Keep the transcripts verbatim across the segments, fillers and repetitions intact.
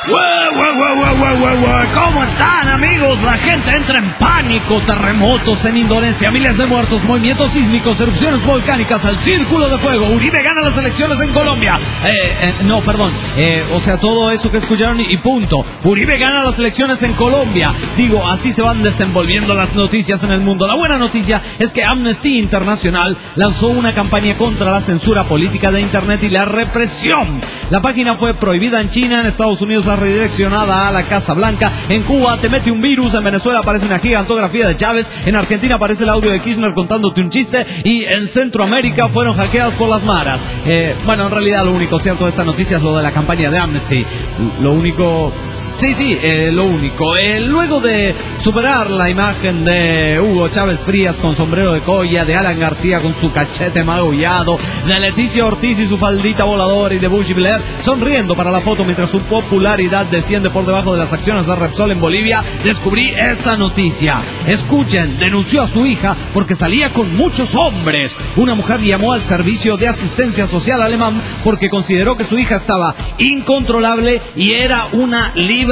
¿Cómo están, amigos? La gente entra en pánico. Terremotos en Indonesia, miles de muertos, movimientos sísmicos, erupciones volcánicas, al círculo de fuego. Uribe gana las elecciones en Colombia. Eh, eh, no, perdón. Eh, o sea, todo eso que escucharon y, y punto. Uribe gana las elecciones en Colombia. Digo, así se van desenvolviendo las noticias en el mundo. La buena noticia es que Amnesty International lanzó una campaña contra la censura política de Internet y la represión. La página fue prohibida en China, en Estados Unidos redireccionada a la Casa Blanca, en Cuba te mete un virus, en Venezuela aparece una gigantografía de Chávez, en Argentina aparece el audio de Kirchner contándote un chiste y en Centroamérica fueron hackeadas por las maras. Eh, bueno, en realidad lo único cierto de esta noticia es lo de la campaña de Amnesty. Lo único... Sí, sí, eh, lo único. Eh, luego de superar la imagen de Hugo Chávez Frías con sombrero de colla, de Alan García con su cachete magullado, de Leticia Ortiz y su faldita voladora y de Bush Blair sonriendo para la foto mientras su popularidad desciende por debajo de las acciones de Repsol en Bolivia, descubrí esta noticia. Escuchen, denunció a su hija porque salía con muchos hombres. Una mujer llamó al servicio de asistencia social alemán porque consideró que su hija estaba incontrolable y era una libertina.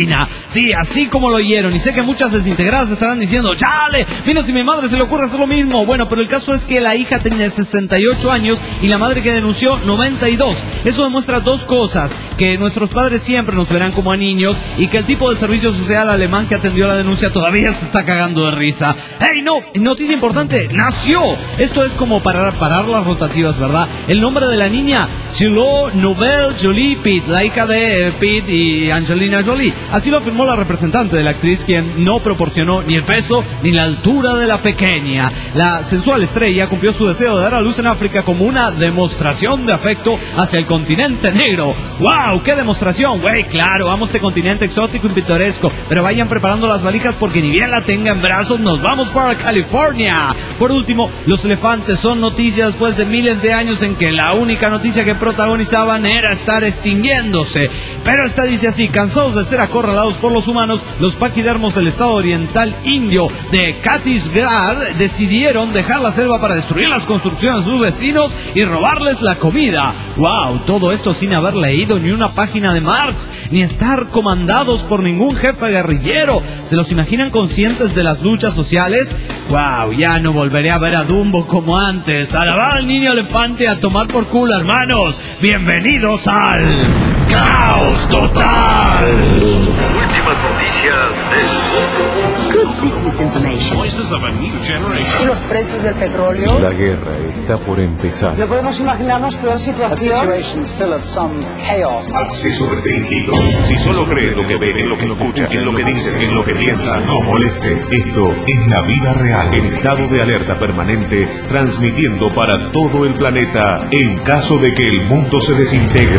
Sí, así como lo oyeron. Y sé que muchas desintegradas estarán diciendo, chale, mira si a mi madre se le ocurre hacer lo mismo. Bueno, pero el caso es que la hija tenía sesenta y ocho años y la madre que denunció noventa y dos. Eso demuestra dos cosas: que nuestros padres siempre nos verán como a niños y que el tipo de servicio social alemán que atendió la denuncia todavía se está cagando de risa. ¡Hey, no! Noticia importante, nació. Esto es como parar, parar las rotativas, ¿verdad? El nombre de la niña, Chilo Nouvelle Jolie Pitt, la hija de Pitt y Angelina Jolie. Así lo afirmó la representante de la actriz, quien no proporcionó ni el peso ni la altura de la pequeña. La sensual estrella cumplió su deseo de dar a luz en África como una demostración de afecto hacia el continente negro. ¡Wow! ¡Qué demostración, güey! Claro, amo este continente exótico y pintoresco, pero vayan preparando las valijas porque ni bien la tenga en brazos, nos vamos para California. Por último, los elefantes son noticia después de miles de años en que la única noticia que protagonizaban era estar extinguiéndose. Pero esta dice así: cansados de ser acorralados por los humanos, los paquidermos del estado oriental indio de Chhattisgarh decidieron dejar la selva para destruir las construcciones de sus vecinos y robarles la comida. ¡Wow! Todo esto sin haber leído ni una página de Marx, ni estar comandados por ningún jefe guerrillero. ¿Se los imaginan conscientes de las luchas sociales? ¡Wow! Ya no volveré a ver a Dumbo como antes. Alabar al niño elefante, a tomar por culo, hermanos. Bienvenidos al Caos Total. Últimas noticias del mundo. Good business information. Voices of a new generation. ¿Y los precios del petróleo? La guerra está por empezar. ¿No podemos imaginarnos peor situación? Acceso restringido. Si solo cree lo que ve, en lo que escucha, en lo que dice, en lo que piensa, No moleste. Esto es la vida real. En estado de alerta permanente, transmitiendo para todo el planeta En caso de que el mundo se desintegre.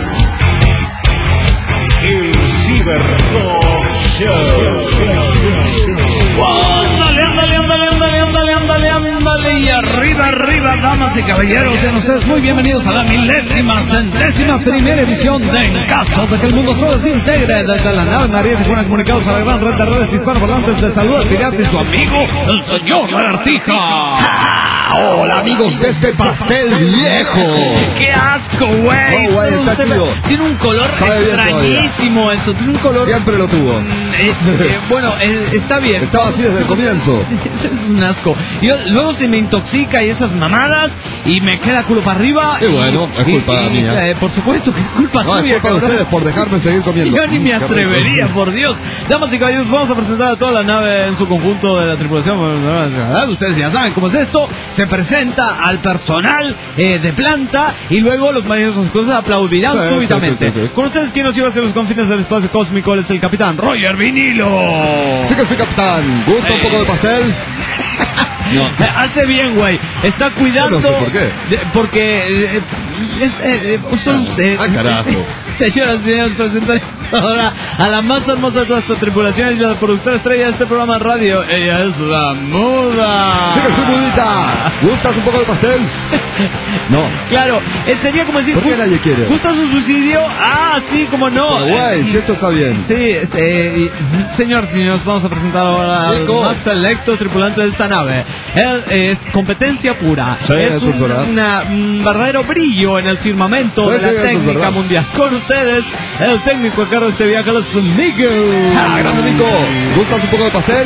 el Cybertalk Show. Ándale, ándale, ándale, ándale, ándale, ándale, ándale. Y arriba, arriba, damas y caballeros, sean ustedes muy bienvenidos a la milésima, centésima primera edición de En caso de que el mundo se desintegre, desde la nave María de Juana, comunicados a la gran red de redes hispanoparlantes. De Salud al Pirata y su amigo, el señor Lagartija. Hola amigos de este pastel viejo. ¡Qué asco, güey! No, güey, está chido. Tiene un color Sabe bien extrañísimo eso, tiene un color... Siempre lo tuvo. Eh, eh, bueno, eh, está bien. Estaba así desde el comienzo. Eso es un asco. Yo, luego se me intoxica y esas mamadas y me queda culo para arriba. Y bueno, es culpa y, mía. Eh, por supuesto que es culpa No, suya, es culpa de cabrón. ustedes por dejarme seguir comiendo. Yo ni me Qué rico. atrevería, por Dios. Damas y caballeros, vamos a presentar a toda la nave en su conjunto de la tripulación. Ustedes ya saben cómo es esto. Se presenta al personal eh, de planta y luego los maravillosos cosas aplaudirán Sí, súbitamente. sí, sí, sí, sí. Con ustedes, ¿quién nos lleva hacia los confines del espacio cósmico? Él es el capitán Roger Vinilo. Sí que sí, capitán. ¿Gusta un Eh. poco de pastel? No. Eh, Hace bien, güey. Está cuidando. Yo no sé por qué. de- porque eh, es, eh, eh, son ustedes. Ah, carajo. Señoras y señores, presentaré ahora a la más hermosa de toda esta tripulación y la productora estrella de este programa de radio. Ella es la muda. Sí que sí, mudita. ¿Gustas un poco de pastel? No. Claro, eh, sería como decir. ¿Por qué ¿gust- nadie quiere? ¿Gusta su suicidio? Ah, sí, como no. Pero, güey, Eh, si esto está bien. Sí, es, eh, y- señores y señores, vamos a presentar ahora al Chico. más selecto tripulante de esta nave. Él es competencia pura. Sí, es eso es un, verdad. una, un verdadero brillo en el firmamento Sí, de la sí, eso es técnica verdad. mundial. Con ustedes, el técnico a cargo cerrar este viaje a los amigos. Ah, grande Mico. ¿Gustas un poco de pastel?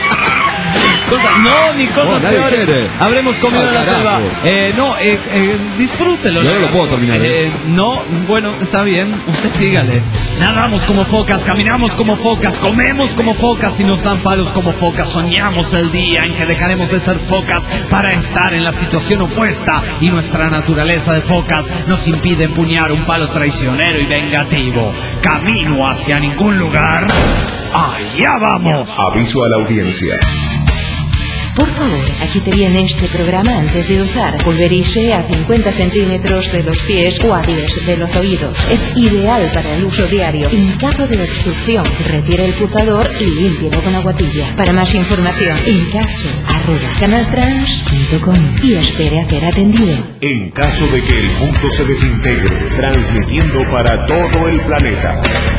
Cosa, no, ni cosas Oh, peores. quiere. Habremos comido Oh, en la carajo. selva. Eh, no, eh, eh, disfrútelo. Yo no lo puedo terminar. Eh, no, bueno, está bien. Usted sígale. Nadamos como focas, caminamos como focas, comemos como focas y nos dan palos como focas. Soñamos el día en que dejaremos de ser focas para estar en la situación opuesta. Y nuestra naturaleza de focas nos impide empuñar un palo traicionero y vengativo. Camino hacia ningún lugar. Allá vamos. Aviso a la audiencia. Por favor, agite bien este programa antes de usar. Pulverice a cincuenta centímetros de los pies o a diez de los oídos. Es ideal para el uso diario. En caso de obstrucción, retire el pulsador y límpielo con agua tibia. Para más información, en caso, arroba canaltrans punto com y espere a ser atendido. En caso de que el mundo se desintegre, transmitiendo para todo el planeta.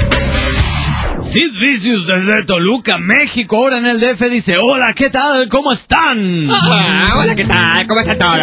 Sid Vicious desde Toluca, México, ahora en el D F dice, hola, ¿qué tal? ¿Cómo están? Ah, hola, ¿qué tal? ¿Cómo está todo?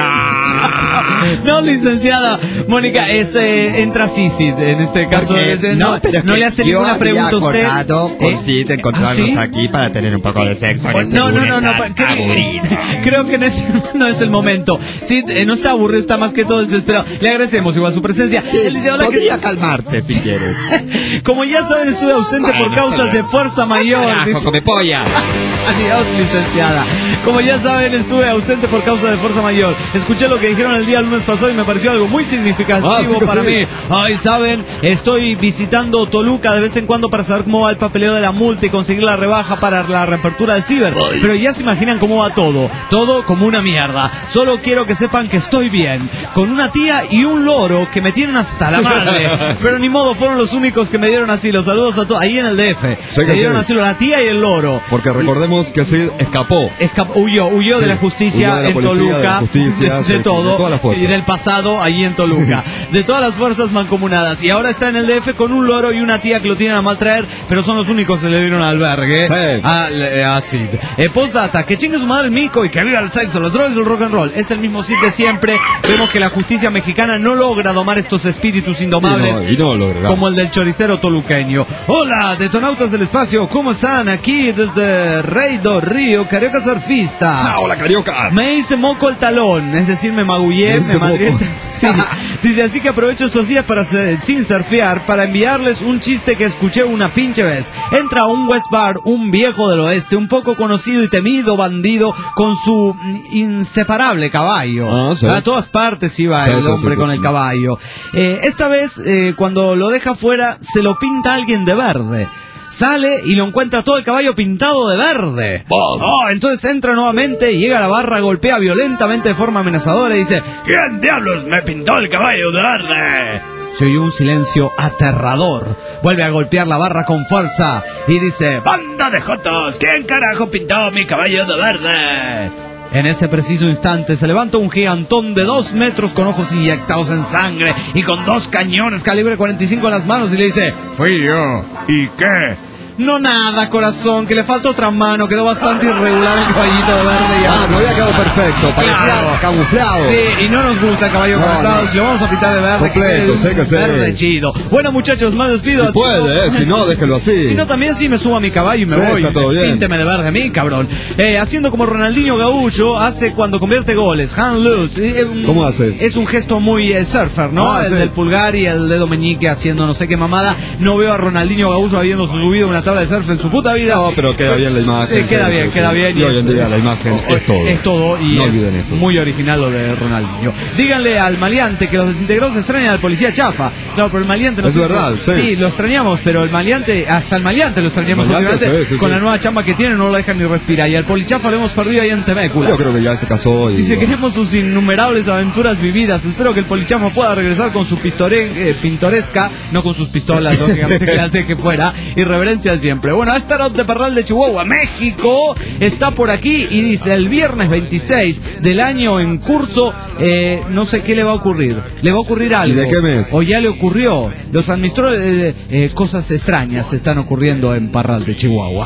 No, licenciada Mónica, este entra así, Sid, en este caso. Porque, Ese, no, no, pero es no que le hace yo ninguna pregunta a usted. había acordado con ¿Eh? Sid de encontrarnos ¿Ah, sí? aquí para tener un poco de sexo. en este No, no, lunes no, no, tan creo, aburrido. creo que no es, no es el momento. Sid eh, no está aburrido, está más que todo desesperado. Le agradecemos igual su presencia. Sí, Él dice, hola, ¿qué podría calmarte si quieres. Como ya saben, estuve ausente Bueno, por causas hasta de fuerza mayor. Carajo, dice- come polla. Adiós, licenciada. Como ya saben, estuve ausente por causa de fuerza mayor. Escuché lo que dijeron el día lunes pasado y me pareció algo muy significativo Ah, sí que para sí. mí. Ay, saben, estoy visitando Toluca de vez en cuando para saber cómo va el papeleo de la multa y conseguir la rebaja para la reapertura del ciber. Pero ya se imaginan cómo va todo. Todo como una mierda. Solo quiero que sepan que estoy bien. Con una tía y un loro que me tienen hasta la madre. Pero ni modo, fueron los únicos que me dieron asilo. Saludos a todos. Ahí en el D F. Sí que me dieron sí. asilo la tía y el loro. Porque recordemos que Sid escapó. Escap- huyó, huyó de Sí, la justicia huyó de la en policía, Toluca, de la justicia, de, sí, de sí, todo, de todas las fuerzas. y del pasado allí en Toluca, de todas las fuerzas mancomunadas, y ahora está en el D F con un loro y una tía que lo tienen a mal traer, pero son los únicos que le dieron albergue. Sí. A, a Sid. Eh, postdata, que chingue su madre el mico y que viva el sexo, los drogas y el rock and roll. Es el mismo Sid de siempre. Vemos que la justicia mexicana no logra domar estos espíritus indomables. Y no, y no lo logrará. Como el del choricero toluqueño. Hola, detonautas del espacio, ¿cómo están? Aquí desde Rey do Río, Carioca Surfista. Ah, hola, Carioca. Me hice moco el talón, es decir, me magullé, Me me hice madrié. moco. Sí. Dice, así que aprovecho estos días para hacer- sin surfear para enviarles un chiste que escuché una pinche vez. Entra a un West Bar, un viejo del oeste, un poco conocido y temido bandido con su mm, inseparable caballo. Ah, sí. A todas partes iba Sí, el sí, hombre sí, sí. con el caballo. Eh, esta vez, eh, cuando lo deja fuera, se lo pinta alguien de verde. Sale y lo encuentra todo el caballo pintado de verde. Oh, entonces entra nuevamente y llega a la barra, golpea violentamente de forma amenazadora y dice, ¿quién diablos me pintó el caballo de verde? Se oyó un silencio aterrador. Vuelve a golpear la barra con fuerza y dice, ¡banda de jotos! ¿Quién carajo pintó mi caballo de verde? En ese preciso instante se levanta un gigantón de dos metros con ojos inyectados en sangre y con dos cañones calibre cuarenta y cinco en las manos y le dice, fui yo. ¿Y qué? No nada, corazón, que le falta otra mano, quedó bastante irregular el caballito de verde ya. Ah, no había quedado perfecto. Parecía Claro. camuflado. Sí, y no nos gusta el caballo No, camuflado, no. si lo vamos a pintar de verde. Completo, que sé que sé. Verde chido. Bueno, muchachos, más despido. Si así puede, no- eh, si no, déjelo así. Si no, también sí me subo a mi caballo y me Sí, voy. está todo bien. Pínteme de verde a mí, cabrón. Eh, haciendo como Ronaldinho Gaúcho hace cuando convierte goles. Hand loose. Eh, un- ¿Cómo hace? Es un gesto muy eh, surfer, ¿no? Ah, el sí. del pulgar y el dedo meñique haciendo no sé qué mamada. No veo a Ronaldinho Gaúcho habiendo subido una tabla de surf en su puta vida. No, pero queda bien la imagen. Eh, queda sí, bien, sí, queda sí. bien. Y hoy en es- día la imagen o- es todo. Es todo y No es olviden eso. muy original lo de Ronaldinho. Díganle al maleante que los desintegrados extrañan al policía chafa. Claro, pero el maleante no Es sé- verdad, sí. lo extrañamos, pero el maleante, hasta el maleante lo extrañamos Maleante, últimamente. sí, sí, con sí. la nueva chamba que tiene no lo dejan ni respirar. Y al polichafa lo hemos perdido ahí en Temécula. Yo creo que ya se casó y... Dice, queremos sus innumerables aventuras vividas. Espero que el polichafa pueda regresar con su pistore- eh, pintoresca, no con sus pistolas, lógicamente, que las deje fuera. Y reverencia siempre. Bueno, esta era de Parral de Chihuahua, México. Está por aquí y dice, el viernes veintiséis del año en curso, eh, no sé qué le va a ocurrir. Le va a ocurrir algo. de qué mes? O ya le ocurrió. Los administradores, eh, eh, cosas extrañas están ocurriendo en Parral de Chihuahua.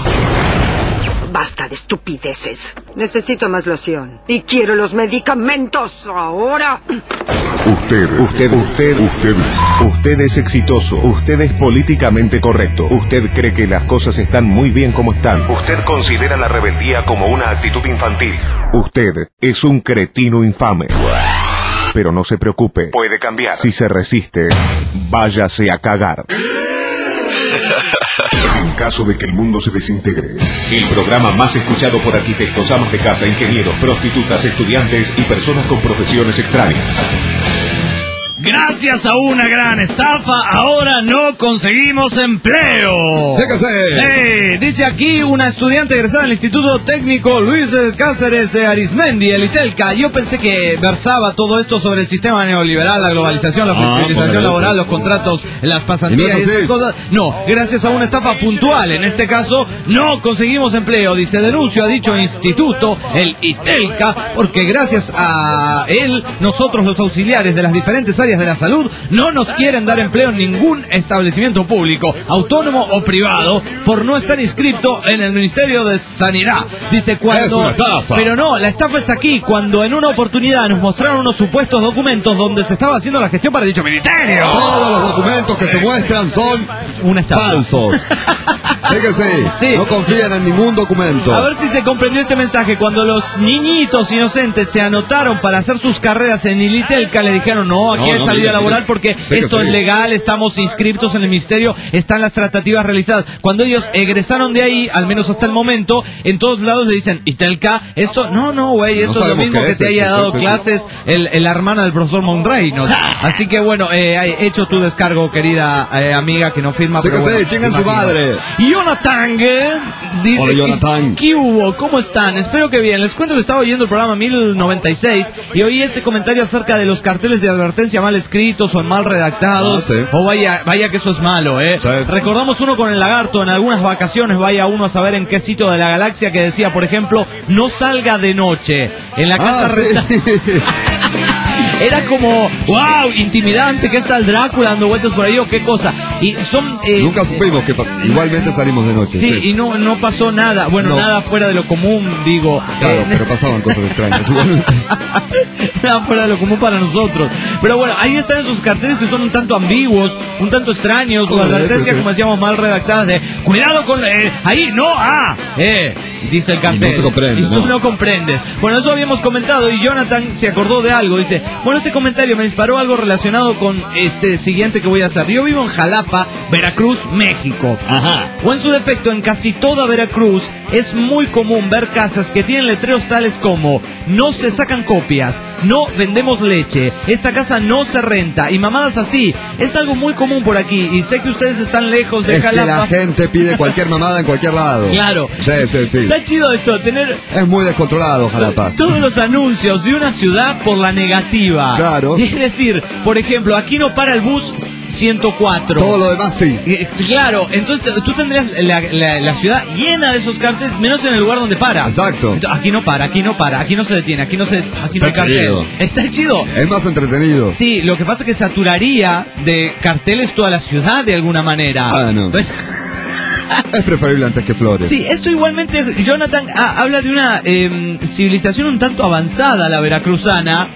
Basta de estupideces. Necesito más loción. Y quiero los medicamentos ahora. Usted, usted, usted, usted, usted es exitoso. Usted es políticamente correcto. Usted cree que las cosas están muy bien como están. Usted considera la rebeldía como una actitud infantil. Usted es un cretino infame. Pero no se preocupe, puede cambiar. Si se resiste, váyase a cagar. En caso de que el mundo se desintegre, el programa más escuchado por arquitectos, amas de casa, ingenieros, prostitutas, estudiantes y personas con profesiones extrañas. Gracias a una gran estafa, ahora no conseguimos empleo. ¡Séquese! Hey, dice aquí una estudiante egresada del Instituto Técnico Luis Cáceres de Arismendi, el ITELCA. Yo pensé que versaba todo esto sobre el sistema neoliberal, la globalización, la flexibilización ah, laboral, los contratos, las pasantías y, no y esas cosas. No, gracias a una estafa puntual. En este caso, no conseguimos empleo. Dice, denuncio a dicho instituto, el ITELCA, porque gracias a él, nosotros los auxiliares de las diferentes áreas de la salud no nos quieren dar empleo en ningún establecimiento público, autónomo o privado, por no estar inscrito en el Ministerio de Sanidad. Dice cuando... Es una estafa. Pero no, la estafa está aquí, cuando en una oportunidad nos mostraron unos supuestos documentos donde se estaba haciendo la gestión para dicho ministerio. Todos los documentos que se muestran son una estafa. Falsos. Fíjese, sí. No confían en ningún documento. A ver si se comprendió este mensaje. Cuando los niñitos inocentes se anotaron para hacer sus carreras en el ITELCA, le dijeron, no, aquí no, hay no, salida no, laboral porque sí, esto sí. es legal, estamos inscriptos en el ministerio, están las tratativas realizadas. Cuando ellos egresaron de ahí, al menos hasta el momento, en todos lados le dicen, ITELCA, esto, no, no, güey, esto no es lo mismo que, es, te haya es, dado es, clases es, el, el, la hermana del profesor Monrey, ¿no? Así que bueno, eh, he hecho tu descargo, querida eh, amiga, que no firma. Sí, pero que bueno, sí, chingan su madre. Jonathan eh, dice, hola, Jonathan. ¿Qué, ¿qué hubo? ¿Cómo están? Espero que bien. Les cuento que estaba oyendo el programa mil noventa y seis y oí ese comentario acerca de los carteles de advertencia mal escritos o mal redactados. Ah, sí. O vaya, vaya que eso es malo, ¿eh? Sí. Recordamos uno con el lagarto en algunas vacaciones, vaya uno a saber en qué sitio de la galaxia, que decía, por ejemplo, no salga de noche. En la casa ah, renta... sí. Era como, wow, intimidante, que está el Drácula dando vueltas por ahí o qué cosa. Y son eh, nunca supimos que igualmente salimos de noche. Sí, sí. y no no pasó nada, bueno, no. nada fuera de lo común, digo. Claro, eh, pero pasaban cosas extrañas igualmente. Nada fuera de lo común para nosotros. Pero bueno, ahí están esos carteles que son un tanto ambiguos, un tanto extraños, con advertencias, como decíamos, mal redactadas de cuidado con eh, ahí, no, ah, eh. Dice el cartel. Y no se comprende. Y tú no. no comprendes. Bueno, eso habíamos comentado y Jonathan se acordó de algo. Dice, bueno, ese comentario me disparó algo relacionado con este siguiente que voy a hacer. Yo vivo en Jalapa, Veracruz, México. Ajá. O en su defecto, en casi toda Veracruz es muy común ver casas que tienen letreros tales como no se sacan copias, no vendemos leche, esta casa no se renta y mamadas así. Es algo muy común por aquí y sé que ustedes están lejos de es Jalapa. Que la gente pide cualquier mamada en cualquier lado. Claro. Sí, sí, sí. Está chido esto, tener... Es muy descontrolado, Jalapa. Todos los anuncios de una ciudad por la negativa. Claro. Es decir, por ejemplo, aquí no para el bus ciento cuatro. Todo lo demás sí. Eh, claro, entonces tú tendrías la, la, la ciudad llena de esos carteles, menos en el lugar donde para. Exacto. Entonces, aquí no para, aquí no para, aquí no se detiene, aquí no se... Aquí no hay cartel. Chido. Está chido. Es más entretenido. Sí, lo que pasa es que saturaría de carteles toda la ciudad de alguna manera. Ah, no. Pues, es preferible antes que flores. Sí, esto igualmente, Jonathan ha, habla de una eh, civilización un tanto avanzada, la veracruzana,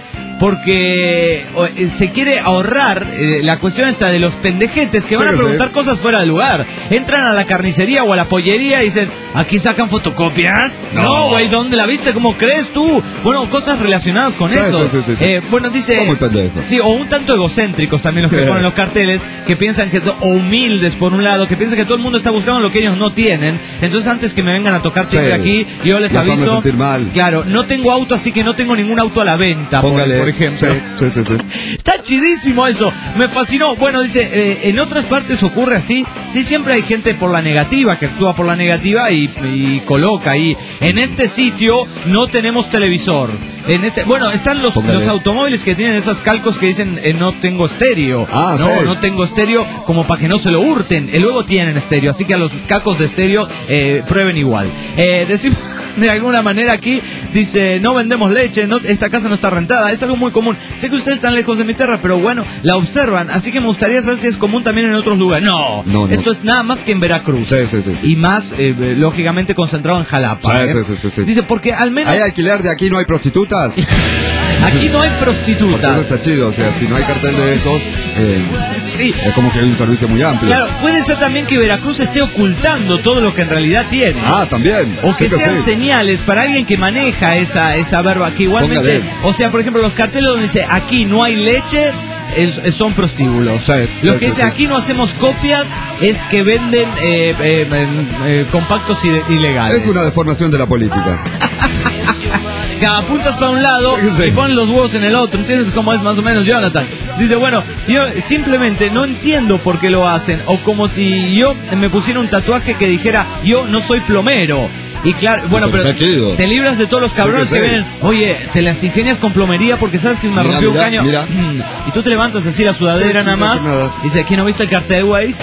porque eh, se quiere ahorrar eh, la cuestión esta de los pendejetes que van sí, a preguntar sí. cosas fuera de lugar. Entran a la carnicería o a la pollería y dicen, ¿aquí sacan fotocopias? No, güey, no, ¿dónde la viste? ¿Cómo crees tú? Bueno, cosas relacionadas con sí, eso. Sí, sí, sí, eh, bueno, dice... Son muy pendejos. Sí, o un tanto egocéntricos también los que ponen los carteles, que piensan que... O humildes, por un lado, que piensan que todo el mundo está buscando lo que ellos no tienen. Entonces, antes que me vengan a tocar timbre sí. aquí, yo les Las aviso... sentir mal. Claro, no tengo auto, así que no tengo ningún auto a la venta, Póngale. por, por ejemplo. Sí, sí, sí, sí. Está chidísimo eso, me fascinó. Bueno, dice, eh, en otras partes ocurre así. Sí, siempre hay gente por la negativa, que actúa por la negativa y, y coloca ahí. En este sitio no tenemos televisor. En este, bueno, están los, los automóviles que tienen esas calcos que dicen eh, no tengo estéreo. Ah, no, sí. no tengo estéreo, como para que no se lo hurten. Y luego tienen estéreo, así que a los cacos de estéreo eh, prueben igual. Eh, decimos de alguna manera aquí, dice, no vendemos leche, no, esta casa no está rentada. Es algo muy común. Sé que ustedes están lejos de mi tierra, pero bueno, la observan, así que me gustaría saber si es común también en otros lugares. No, no, no. Esto es nada más que en Veracruz. Sí, sí, sí, sí. Y más, eh, lógicamente, concentrado en Jalapa. Sí, ¿eh? sí, sí, sí. Dice, porque al menos... ¿Hay alquiler de aquí, no hay prostitutas? Aquí no hay Porque no prostitutas. está chido, o sea, si no hay cartel de esos, eh, Sí. es como que hay un servicio muy amplio. Claro, puede ser también que Veracruz esté ocultando todo lo que en realidad tiene. Ah, también. O que Sí sean sí. señales para alguien que maneja esa, esa verba, que igualmente, Póngale. o sea, por ejemplo, los carteles donde dice aquí no hay leche, es- es- son prostíbulos. Sí, Lo sí, que sí, dice sí. aquí no hacemos copias es que venden eh, eh, eh, eh, compactos ide- ilegales. Es una deformación de la política. Cada puntas para un lado Sí, sí. y ponen los huevos en el otro. ¿Entiendes cómo es más o menos Jonathan? Dice, bueno, yo simplemente no entiendo por qué lo hacen. O como si yo me pusiera un tatuaje que dijera, yo no soy plomero. Y claro, bueno, Pero pero está chido. te libras de todos los cabrones Sí que, que sí. vienen, oye, te las ingenias con plomería porque sabes que me Mira, rompió mira, un caño. mira. Mm. Y tú te levantas así la sudadera Sí, nada sí, más. no pasa nada. Dice, ¿aquí no viste el cartel, güey?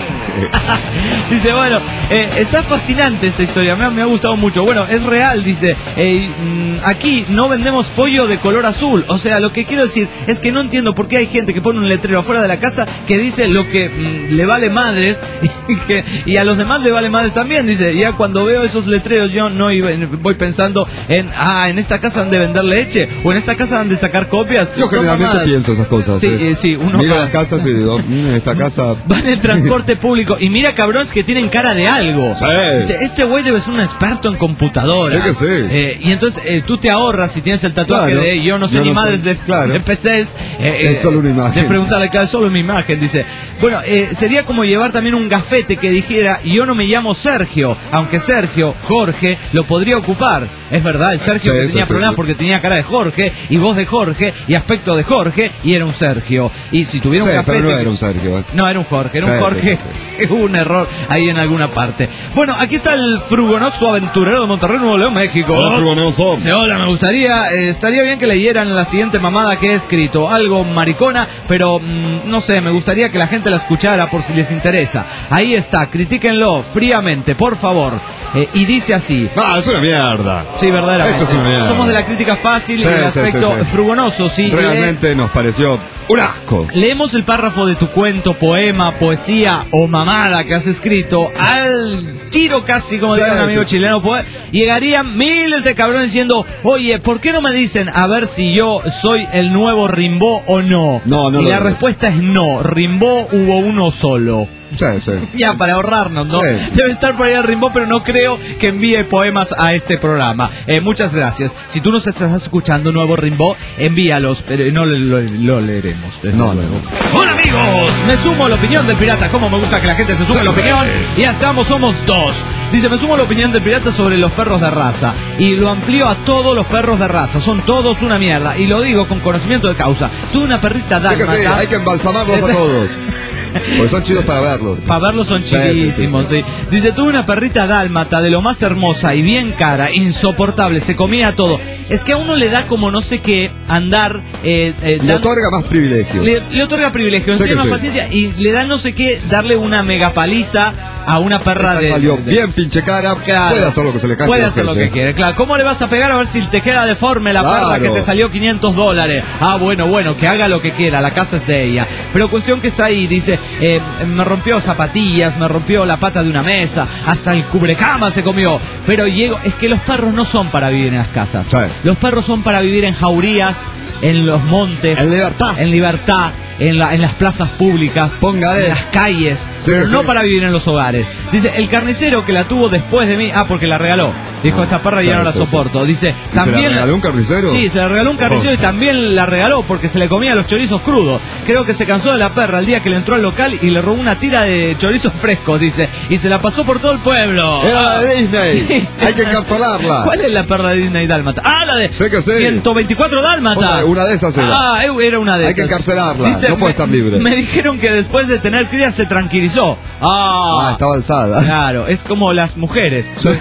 Dice, bueno, eh, está fascinante esta historia, me ha, me ha gustado mucho. Bueno, es real, dice, eh, mm, aquí no vendemos pollo de color azul. O sea, lo que quiero decir es que no entiendo por qué hay gente que pone un letrero afuera de la casa que dice lo que mm, le vale madres y, que, y a los demás le vale madres también. Dice, ya cuando veo esos letreros yo no iba- voy pensando en, ah, en esta casa han de vender leche o en esta casa han de sacar copias. Yo Son generalmente mamadas. pienso esas cosas. Sí, eh. eh, sí, uno Miro va- las casas y digo, "Mm, en esta casa... Va en el transporte público y mira cabrones que tienen cara de algo. Sí. Dice, este güey debe ser un experto en computadora. Sí que sí. Eh, y entonces eh, tú te ahorras si tienes el tatuaje Claro. de yo no sé Yo ni no madres sé. de, Claro. de P Cs. eh, Es solo una imagen. De preguntarle, claro, es solo una imagen. Dice, bueno, eh, sería como llevar también un gafete que dijera yo no me llamo Sergio, aunque Sergio, Jorge, lo podría ocupar. Es verdad, el Sergio Sí, que sí, tenía sí, problemas sí. porque tenía cara de Jorge y voz de Jorge y aspecto de Jorge y era un Sergio. Y si tuviera un Sí, gafete... pero no era un Sergio. eh. No, era un Jorge, era un Sí, Jorge. sí, Hubo un error ahí en alguna parte. Bueno, aquí está el frugonoso aventurero de Monterrey, Nuevo León, México. Hola, frugonoso. Dice, hola, me gustaría, eh, estaría bien que leyeran la siguiente mamada que he escrito. Algo maricona, pero mm, no sé, me gustaría que la gente la escuchara por si les interesa. Ahí está, critíquenlo fríamente, por favor. Eh, y dice así. Ah, es una mierda. Sí, verdaderamente. Esto es una mierda. Somos de la crítica fácil Sí, y el sí, aspecto sí, sí. frugonoso, sí. Realmente nos pareció un asco. Leemos el párrafo de tu cuento, poema, poesía o mamada que has escrito al tiro casi, como Sí, diría un amigo sí. chileno, pues, llegarían miles de cabrones diciendo, oye, ¿por qué no me dicen a ver si yo soy el nuevo Rimbaud o no? No, no y lo la es. respuesta es no, Rimbaud hubo uno solo. Sí, sí. Ya, para ahorrarnos, ¿no? Sí. Debe estar por ahí el Rimbaud, pero no creo que envíe poemas a este programa. Eh, muchas gracias. Si tú nos estás escuchando, nuevo Rimbaud, envíalos, pero no lo, lo- lo leeremos. desde No, no, luego. no. Hola amigos, me sumo a la opinión del pirata. Como me gusta que la gente se sume a la Sí, opinión. sí. Y ya estamos, somos dos. Dice, me sumo a la opinión del pirata sobre los perros de raza. Y lo amplío a todos los perros de raza. Son todos una mierda. Y lo digo con conocimiento de causa. Tuve una perrita Sí que dálmata. sí, hay que embalsamarlos a todos. Porque son chidos para verlos. Para verlos son Sí, chidísimos, sí, sí, Dice, tuve una perrita dálmata de lo más hermosa y bien cara, insoportable, se comía todo. Es que a uno le da como no sé qué andar... Eh, eh, Le dan- otorga más privilegios. le, le otorga privilegio, Sí tiene que más sí. paciencia y le da no sé qué, darle una mega paliza a una perra Esta de... salió de- bien pinche cara. Claro. Puede hacer lo que se le cante. Puede al hacer lo jefe. que quiere, claro. ¿Cómo le vas a pegar a ver si te queda deforme la Claro. perra que te salió quinientos dólares? Ah, bueno, bueno, que haga lo que quiera, la casa es de ella. Pero cuestión que está ahí, dice, eh, me rompió zapatillas, me rompió la pata de una mesa, hasta el cubrecama se comió. Pero llego, es que los perros no son para vivir en las casas. Sí. Los perros son para vivir en jaurías, en los montes, En libertad. en libertad, en, la, en las plazas públicas, Póngale. en las calles, Sí, pero sí. no para vivir en los hogares. Dice, el carnicero que la tuvo después de mí, ah, porque la regaló. Dijo, Ah, esta perra ya claro, no la sí, sí. soporto. Dice, ¿Y se también... la regaló un carnicero? Sí, se la regaló un carnicero Oh. y también la regaló porque se le comía los chorizos crudos. Creo que se cansó de la perra el día que le entró al local y le robó una tira de chorizos frescos, dice. Y se la pasó por todo el pueblo. Era la de Disney. Sí. Hay que encarcelarla. ¿Cuál es la perra de Disney Dálmata? Ah, la de Sé que sí. ciento veinticuatro Dálmata. Otra, una de esas era. Ah, era una de Hay esas. que encarcelarla, no puede me- estar libre. Me dijeron que después de tener crías se tranquilizó. Ah, Ah, estaba alzada. claro, es como las mujeres. Sí.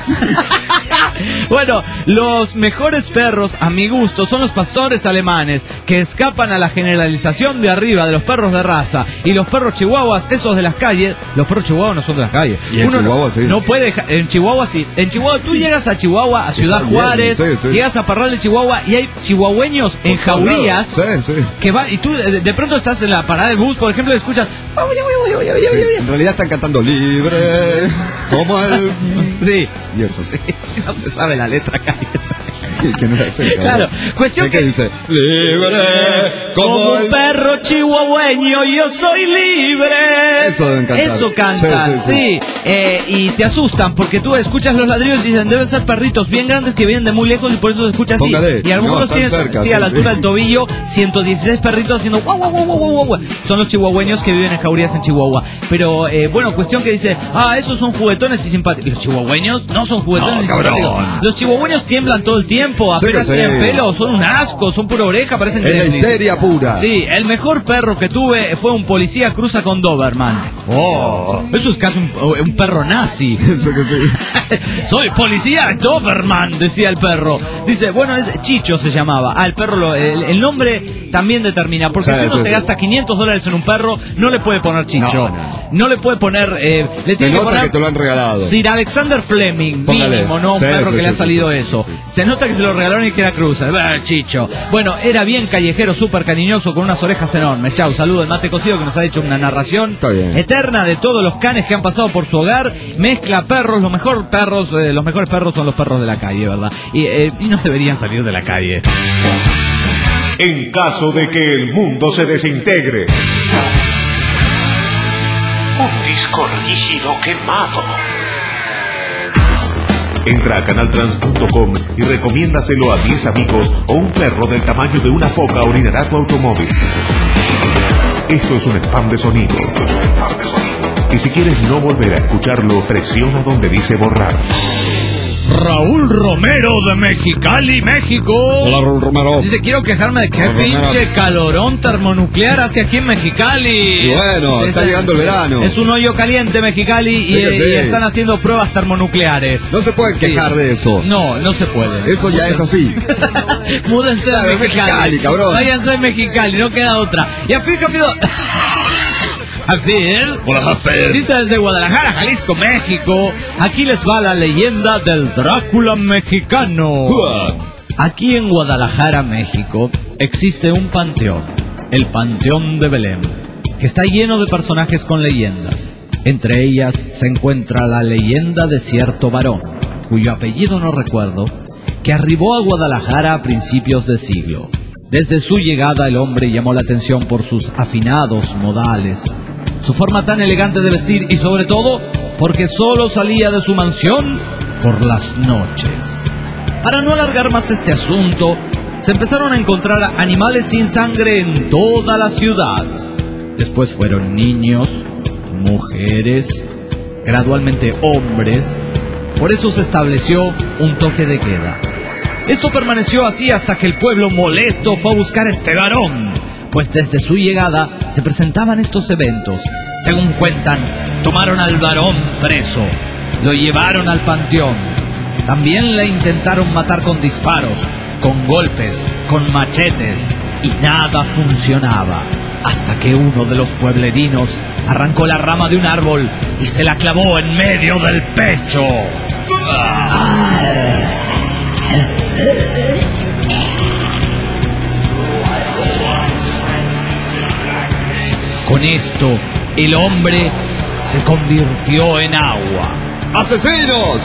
Bueno, los mejores perros, a mi gusto, son los pastores alemanes, que escapan a la generalización de arriba de los perros de raza. Y los perros chihuahuas, esos de las calles, los perros chihuahuas no son de las calles. Y en Uno no- Chihuahua sí. No puede dejar, en Chihuahua sí. En Chihuahua, tú llegas a Chihuahua, a Ciudad Está bien, Juárez, sí, sí. llegas a Parral de Chihuahua y hay chihuahueños en Por todos jaurías lados. Sí, sí. que van, y tú de, de pronto estás en la parada del bus, por ejemplo, y escuchas... En realidad están cantando libre como el... Sí. Y eso sí. Sí, no se sabe la letra acá. Que no la sé, Claro, cuestión que que dice libre como como un el... perro chihuahueño yo soy libre. Eso deben cantar. Eso cantan, Sí, sí. sí, sí. Eh, y te asustan porque tú escuchas los ladrillos y dicen deben ser perritos bien grandes que vienen de muy lejos y por eso se escucha así. Póngale. Y algunos No, están tienes cerca, sí, sí, a la sí. altura del tobillo, ciento dieciséis perritos haciendo guau guau guau guau guau guau. Son los chihuahueños que viven en jaurías en Chihuahua. Pero eh, bueno, cuestión que dice, ah, esos son juguetones y simpáticos. Los chihuahueños no son juguetones No, y cabrón. simpáticos. Los chihuahueños tiemblan todo el tiempo, apenas Sí que tienen sí. pelo, son un asco, son pura oreja, parecen Es la gremlins. histeria pura. Sí, el mejor perro que tuve fue un policía cruza con Doberman. Oh. Eso es casi un, un perro nazi. Eso que sí. Soy policía Doberman, decía el perro. Dice, bueno, es Chicho se llamaba. Ah, el perro, lo, el, el nombre también determina. Porque Sí, si uno sí, se sí. gasta quinientos dólares en un perro, no le puede poner Chicho. No, no. No le puede poner... Eh, le Se tiene que nota poner que te lo han regalado. Sir Alexander Fleming, Póngale. mínimo, ¿no? Un Sí, perro sí, que le sí, ha sí, salido sí, sí, eso. sí. Se nota que se lo regalaron y que era cruza. Eh, Chicho. Bueno, era bien callejero, súper cariñoso, con unas orejas enormes. Chau, saludo el Mate Cocido que nos ha hecho una narración Está bien. eterna de todos los canes que han pasado por su hogar. Mezcla perros, los mejores perros, eh, los mejores perros son los perros de la calle, ¿verdad? Y, eh, y no deberían salir de la calle. En caso de que el mundo se desintegre. Un disco rígido quemado. Entra a canaltrans punto com y recomiéndaselo a diez amigos o un perro del tamaño de una foca orinará tu automóvil. Esto es un spam de sonido. Esto es un spam de sonido. Y si quieres no volver a escucharlo, presiona donde dice borrar. Raúl Romero de Mexicali, México. Hola, Raúl Romero. Dice, quiero quejarme de que Raúl Romero. pinche calorón termonuclear hace aquí en Mexicali. Y bueno, está llegando el verano. Es un hoyo caliente Mexicali y, Sí que eh, sí. y están haciendo pruebas termonucleares. No se pueden Sí. quejar de eso. No, no se puede. Eso ya es así. Múdense Claro, de es Mexicali. Mexicali, cabrón. Váyanse a Mexicali, no queda otra. Y a fin rápido. Jafir. Hola, Jafir. Dice desde Guadalajara, Jalisco, México. Aquí les va la leyenda del Drácula mexicano. Aquí en Guadalajara, México, existe un panteón, el Panteón de Belén, que está lleno de personajes con leyendas. Entre ellas se encuentra la leyenda de cierto varón, cuyo apellido no recuerdo, que arribó a Guadalajara a principios de siglo. Desde su llegada el hombre llamó la atención por sus afinados modales, su forma tan elegante de vestir y sobre todo porque solo salía de su mansión por las noches. Para no alargar más este asunto, se empezaron a encontrar animales sin sangre en toda la ciudad. Después fueron niños, mujeres, gradualmente hombres. Por eso se estableció un toque de queda. Esto permaneció así hasta que el pueblo molesto fue a buscar a este varón, pues desde su llegada se presentaban estos eventos. Según cuentan, tomaron al varón preso, lo llevaron al panteón. También le intentaron matar con disparos, con golpes, con machetes, y nada funcionaba. Hasta que uno de los pueblerinos arrancó la rama de un árbol y se la clavó en medio del pecho. Con esto, el hombre se convirtió en agua. ¡Asesinos!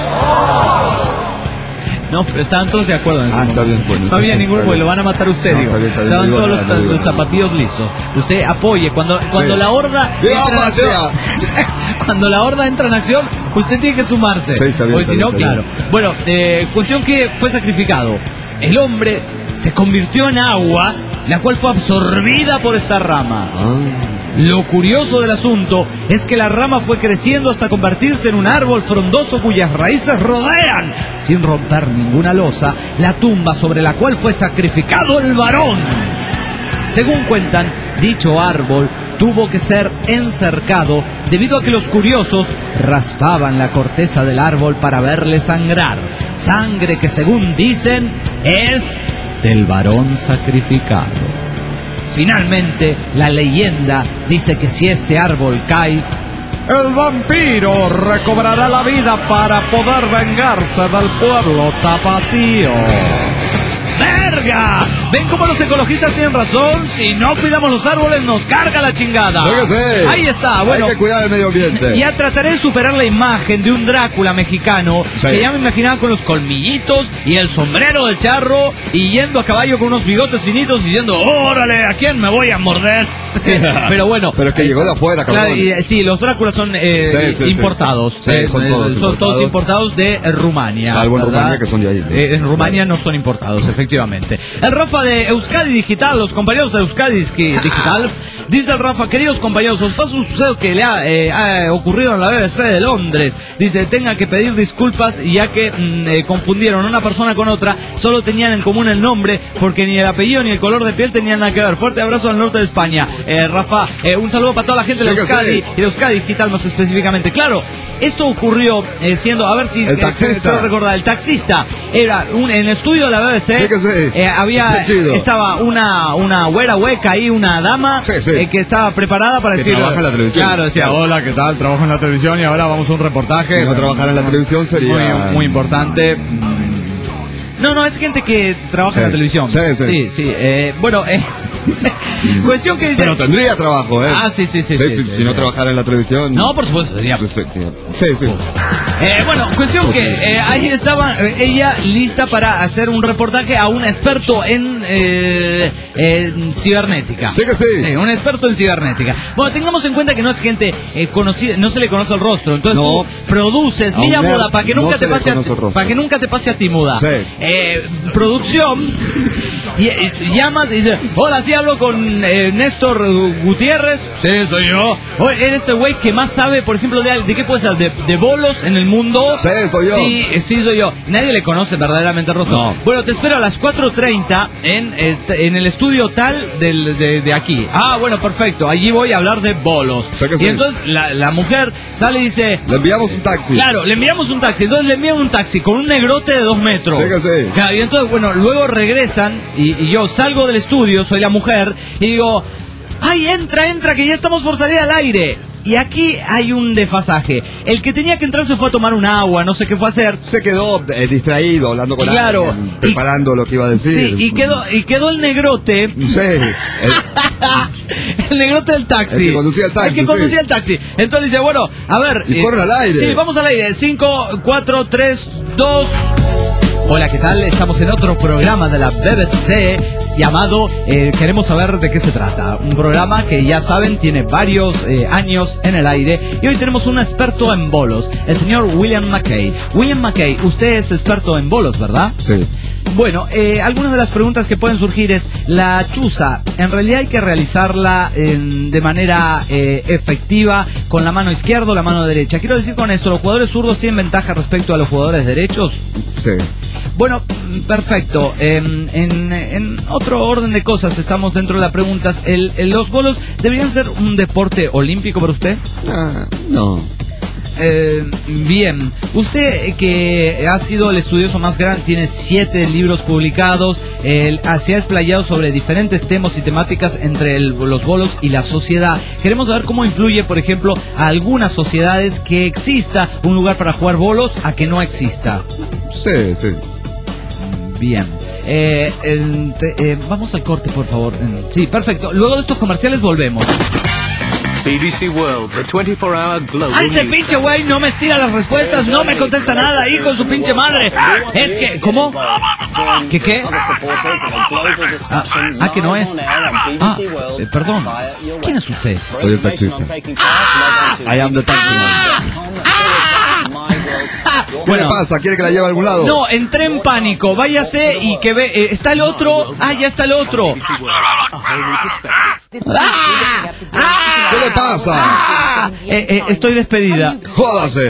No, pero estaban todos de acuerdo en eso. Ah, está bien, bueno, no había está ningún bien. vuelo, lo van a matar a usted, No, digo. está bien, está bien, Estaban no digo todos nada, los, no digo los nada. tapatíos listos. Usted apoye. Cuando, cuando Sí. la horda ¡Viva entra en acción, patria! cuando la horda entra en acción, usted tiene que sumarse. Sí, está bien, Porque está si no, bien, está claro. Bueno, eh, cuestión que fue sacrificado. El hombre se convirtió en agua, la cual fue absorbida por esta rama. Ah. Lo curioso del asunto es que la rama fue creciendo hasta convertirse en un árbol frondoso cuyas raíces rodean, sin romper ninguna losa, la tumba sobre la cual fue sacrificado el varón. Según cuentan, dicho árbol tuvo que ser encercado debido a que los curiosos raspaban la corteza del árbol para verle sangrar, sangre que según dicen es del varón sacrificado. Finalmente, la leyenda dice que si este árbol cae, el vampiro recobrará la vida para poder vengarse del pueblo tapatío. ¡Verga! ¿Ven cómo los ecologistas tienen razón? Si no cuidamos los árboles, nos carga la chingada. Fíjese. Ahí está, bueno. Hay que cuidar el medio ambiente. Ya trataré de superar la imagen de un Drácula mexicano, sí. que ya me imaginaba con los colmillitos y el sombrero del charro y yendo a caballo con unos bigotes finitos diciendo, órale, ¿a quién me voy a morder? Pero bueno. Pero es que llegó de afuera, cabrón. Claro, y, sí, los Dráculas son eh, sí, sí, importados. Sí, eh, son, todos, son importados. todos importados de Rumania. Salvo en ¿verdad? Rumania, que son de ahí. ¿No? Eh, en Rumania no son importados, efectivamente. El Rafa de Euskadi Digital, los compañeros de Euskadi Digital, dice el Rafa, queridos compañeros, os paso un suceso que le ha, eh, ha ocurrido en la B B C de Londres. Dice, tenga que pedir disculpas ya que mm, eh, confundieron una persona con otra, solo tenían en común el nombre, porque ni el apellido ni el color de piel tenían nada que ver. Fuerte abrazo al norte de España. Eh, Rafa, eh, un saludo para toda la gente de Euskadi sí. y de Euskadi Digital más específicamente. Claro, esto ocurrió eh, siendo, a ver si el taxista. quiero recordar, el taxista era un, en el estudio de la B B C, sí que sí. eh, había estaba una una güera hueca ahí, una dama sí, sí. Eh, que estaba preparada para que decir, trabaja en la televisión. Claro, decía, hola, ¿qué tal? Trabajo en la televisión y ahora vamos a un reportaje. Si no trabajar en la televisión sería muy, muy importante. No, no, es gente que trabaja sí. en la televisión. Sí, sí. Sí, sí. Eh, bueno, eh, cuestión que dice... Pero tendría trabajo, ¿eh? Ah, sí, sí, sí. sí, sí, sí sí si sí, no sí. trabajara en la televisión... No, por supuesto, sería... Sí, sí. sí, sí. Eh, bueno, cuestión que eh, ahí estaba eh, ella lista para hacer un reportaje a un experto en, eh, en cibernética. Sí que sí. Sí, un experto en cibernética. Bueno, tengamos en cuenta que no es gente eh, conocida, no se le conoce el rostro. Entonces no. tú produces, mira Muda, para que nunca no te pase a, para que nunca te pase a ti, Muda. Sí. Eh, producción. Y, y llamas y dices, hola, sí hablo con eh, Néstor Gutiérrez. Sí, soy yo. Oye, eres el güey que más sabe, por ejemplo, de, de qué puede ser, de, de bolos en el mundo. Sí, soy yo. Sí, sí, soy yo. Nadie le conoce verdaderamente el rostro. No. Bueno, te espero a las cuatro treinta en, eh, en el estudio tal del, de, de aquí. Ah, bueno, perfecto. Allí voy a hablar de bolos. Sí que y sí. entonces la, la mujer sale y dice... Le enviamos un taxi. Claro, le enviamos un taxi. Entonces le envían un taxi con un negrote de dos metros. Sí que sí. Claro, y entonces, bueno, luego regresan y, y yo salgo del estudio, soy la mujer, y digo, ¡ay, entra, entra, que ya estamos por salir al aire! Y aquí hay un desfasaje. El que tenía que entrar se fue a tomar un agua, no sé qué fue a hacer. Se quedó eh, distraído, hablando con claro, alguien, preparando y, lo que iba a decir. Sí, y quedó, y quedó el negrote. Sí. El, el negrote del taxi. El que conducía el taxi. El que conducía sí. el taxi. Entonces dice, bueno, a ver. Y eh, corre al aire. Sí, vamos al aire. cinco, cuatro, tres, dos... Hola, ¿qué tal? Estamos en otro programa de la B B C llamado eh, Queremos saber de qué se trata. Un programa que ya saben tiene varios eh, años en el aire y hoy tenemos un experto en bolos, el señor William McKay. William McKay, usted es experto en bolos, ¿verdad? Sí. Bueno, eh, algunas de las preguntas que pueden surgir es, la chuza, ¿en realidad hay que realizarla en, de manera eh, efectiva con la mano izquierda o la mano derecha? Quiero decir con esto, ¿los jugadores zurdos tienen ventaja respecto a los jugadores derechos? Sí. Bueno, perfecto. Eh, en, en otro orden de cosas, estamos dentro de las preguntas. El, el, ¿Los bolos deberían ser un deporte olímpico para usted? Ah, no. Eh, bien, usted que ha sido el estudioso más grande, tiene siete libros publicados, eh, se ha explayado sobre diferentes temas y temáticas entre el, los bolos y la sociedad. Queremos saber cómo influye, por ejemplo, a algunas sociedades que exista un lugar para jugar bolos a que no exista. Sí, sí. Bien. Eh, eh, te, eh, vamos al corte, por favor. Sí, perfecto. Luego de estos comerciales volvemos. B B C World, the twenty-four hour global. ¡Ay, este pinche güey no me estira las respuestas! ¡No me contesta nada, hijo de su pinche madre! Es que, ¿cómo? ¿Qué qué? Ah, ah, que no es. Ah, eh, perdón. ¿Quién es usted? Soy el taxista. ¡Ah! I am the taxi man. ¿Qué Bueno, le pasa? ¿Quiere que la lleve a algún lado? No, entré en pánico. Váyase y que ve. Eh, está el otro. Ah, ya está el otro. ¡Ah! ¡Ah! ¿Qué le pasa? ¡Ah! Eh, eh, estoy despedida. ¡Jódase!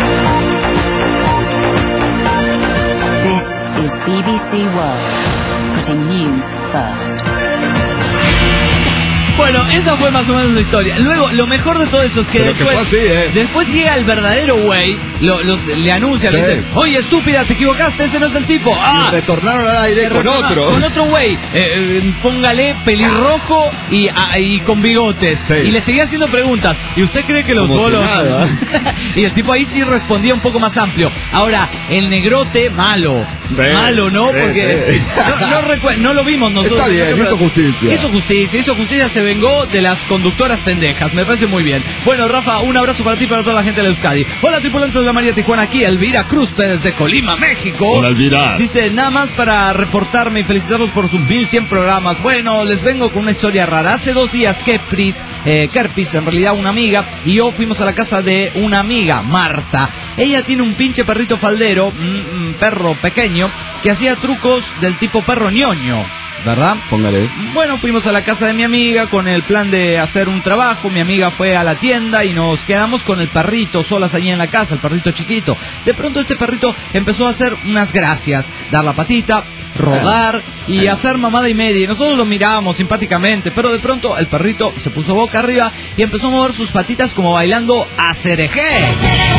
This is B B C World, putting news first. Bueno, esa fue más o menos la historia. Luego, lo mejor de todo eso es que Pero después, que fue así, ¿eh? después llega el verdadero güey, lo, los- le anuncia, le Sí. dice, oye, estúpida, te equivocaste, ese no es el tipo. Ah, Retornaron al aire con retorna- otro. Con otro güey. Eh, eh, póngale pelirrojo y, ah, y con bigotes. Sí. Y le seguía haciendo preguntas. ¿Y usted cree que los Como si bolos? nada. Y el tipo ahí sí respondía un poco más amplio. Ahora, el negrote, malo. Sí, malo, ¿no? sí, Porque sí. no, no recue- no lo vimos nosotros. Está bien, hizo justicia. Hizo justicia, hizo justicia, se vengó de las conductoras pendejas. Me parece muy bien. Bueno, Rafa, un abrazo para ti y para toda la gente de Euskadi. Hola, tripulantes de la María Tijuana, aquí Elvira Cruz desde Colima, México. Hola, Elvira. Dice, nada más para reportarme y felicitarlos por sus mil cien programas. Bueno, les vengo con una historia rara. Hace dos días, Kepris, eh, Kerpis, en realidad una amiga, y yo fuimos a la casa de una amiga, Marta. Ella tiene un pinche perrito faldero, un perro pequeño, que hacía trucos del tipo perro ñoño, ¿verdad? Póngale. Bueno, fuimos a la casa de mi amiga con el plan de hacer un trabajo. Mi amiga fue a la tienda y nos quedamos con el perrito solas allí en la casa, el perrito chiquito. De pronto este perrito empezó a hacer unas gracias, dar la patita, rodar y hacer mamada y media. Y nosotros lo mirábamos simpáticamente, pero de pronto el perrito se puso boca arriba y empezó a mover sus patitas como bailando a cereje.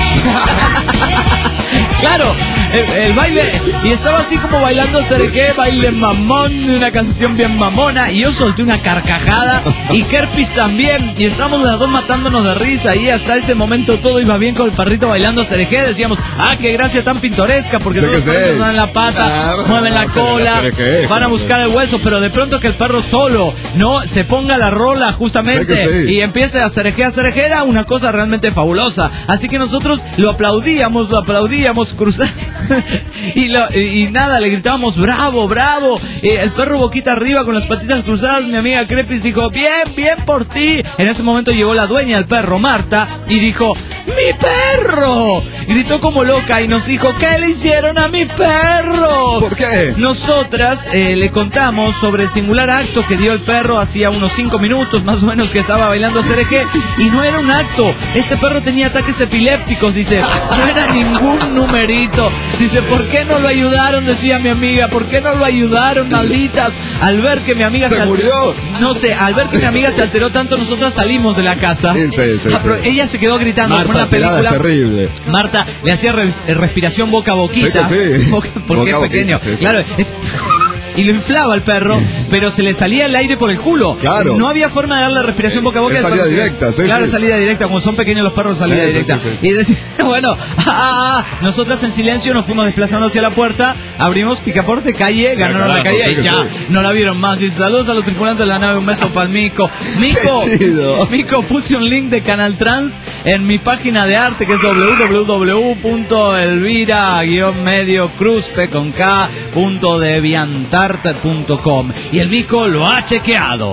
Claro, el, el baile, y estaba así como bailando cereje, baile mamón, de una canción bien mamona, y yo solté una carcajada, y Kerpis también, y estábamos las dos matándonos de risa, y hasta ese momento todo iba bien con el perrito bailando cereje. Decíamos, ah, qué gracia tan pintoresca, porque Sí todos que los perritos sí. dan la pata, Ah, mueven la no, cola, pero cereje, van a buscar el hueso, pero de pronto que el perro solo no se ponga la rola justamente Sí que sí. y empiece a cerejear, cerejear, era una cosa realmente fabulosa. Así que nosotros lo aplaudíamos, lo aplaudíamos, cruzar y, lo- y, y nada, le gritábamos bravo, bravo. Eh, el perro boquita arriba con las patitas cruzadas. Mi amiga Crepis dijo, bien, bien por ti. En ese momento llegó la dueña del perro, Marta, y dijo, ¡mi perro! Gritó como loca y nos dijo, ¿qué le hicieron a mi perro? ¿Por qué? Nosotras eh, le contamos sobre el singular acto que dio el perro hacía unos cinco minutos más o menos que estaba bailando cereje, y no era un acto. Este perro tenía ataques epilépticos, dice, no era ningún numerito. Dice, ¿por qué no lo ayudaron? Decía mi amiga, ¿por qué no lo ayudaron, malditas? Al ver que mi amiga ¿Se alter- murió? No sé, al ver que mi amiga se alteró tanto, nosotras salimos de la casa. Sí, sí, sí, Ah, pero sí. ella se quedó gritando Marta, como una pelada película. es terrible. Marta le hacía re- respiración boca a boquita. Sí que sí. Boca- porque Boca a es pequeño. boquita, sí, sí. Claro, es- y lo inflaba el perro, pero se le salía el aire por el culo. Claro. No había forma de darle respiración boca a boca. Es el salida perro- directa, sí, Claro, sí. salida directa. Como son pequeños los perros, salida Sí, sí, directa. sí, sí. Y decía, bueno, ah, ah, ah, nosotras en silencio nos fuimos desplazando hacia la puerta, abrimos picaporte, calle, ganaron la carajo, calle sí y que ya, sí. no la vieron más. Dice, saludos a los tripulantes de la nave, un beso para el Mico. Mico, Qué chido. Mico, puse un link de Canal Trans en mi página de arte, que es w w w punto elvira guión medio cruzpe con k punto deviantart punto com, y el Mico lo ha chequeado.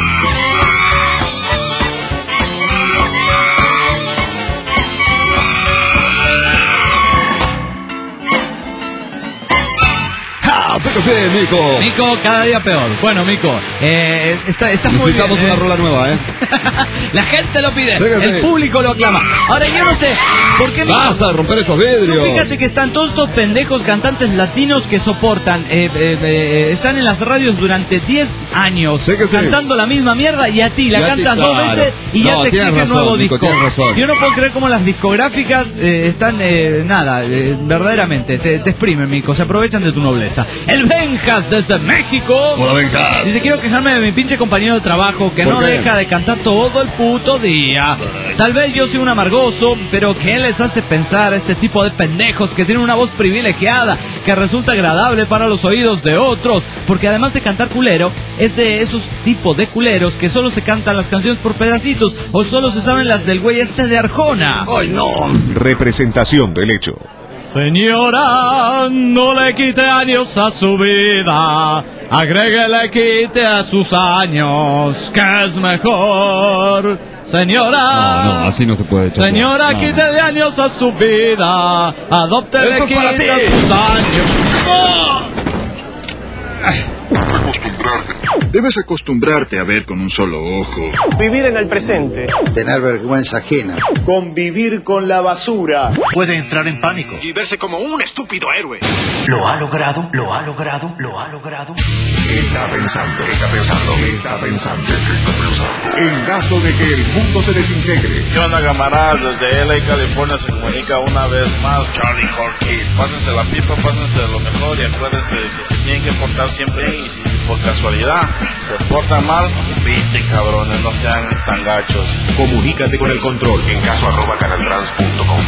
¡Ja! ¡Sí que sí, Mico! Mico, cada día peor. Bueno, Mico, eh, está, está muy bien. Necesitamos ¿eh? una rola nueva, ¿eh? La gente lo pide, Sí que el sí. público lo aclama. Ahora yo no sé, ¿por qué Mico? Basta de romper esos No, vidrios. fíjate que están todos estos pendejos cantantes latinos que soportan, eh, eh, eh, están en las radios durante diez años Sí que sí. cantando la misma mierda, y a ti la Y a ti, cantas dos claro. veces y ya No, te tienes exigen razón, nuevo Nico, disco. tienes razón. Yo no puedo creer cómo las discográficas eh, están, eh, nada, eh, verdaderamente, te, te exprimen, Mico, se aprovechan de tu nobleza. El Benjas desde México. Hola, Benjas. Dice, quiero quejarme de mi pinche compañero de trabajo que ¿Por no qué? deja de cantar todo el puto día. Tal vez yo soy un amargoso, pero ¿qué les hace pensar a este tipo de pendejos que tienen una voz privilegiada, que resulta agradable para los oídos de otros? Porque además de cantar culero, es de esos tipos de culeros que solo se cantan las canciones por pedacitos, o solo se saben las del güey este de Arjona. ¡Ay, no! Representación del hecho. Señora, no le quite años a su vida, agréguele quite a sus años, que es mejor. Señora, No, no, así no se puede. Chapo. señora, No. quítele años a su vida, adóptele Esto es para quite ti. a sus años. ¡Oh! acostumbrarte. Debes acostumbrarte a ver con un solo ojo. Vivir en el presente. Tener vergüenza ajena. Convivir con la basura. Puede entrar en pánico. Y verse como un estúpido héroe. Lo ha logrado, lo ha logrado, lo ha logrado. ¿Qué está pensando? ¿Qué está pensando? ¿Qué está pensando? ¿Qué está pensando? En caso de que el mundo se desintegre. ¿Qué onda, camaradas? Desde L A, California se comunica una vez más Charlie Horky. Pásense la pipa, pásense de lo mejor y acuérdense que se tienen que portar siempre bien. Y si por casualidad se portan mal, viste, cabrones, no sean tan gachos. Comunícate con el control en caso arroba canaltrans punto com.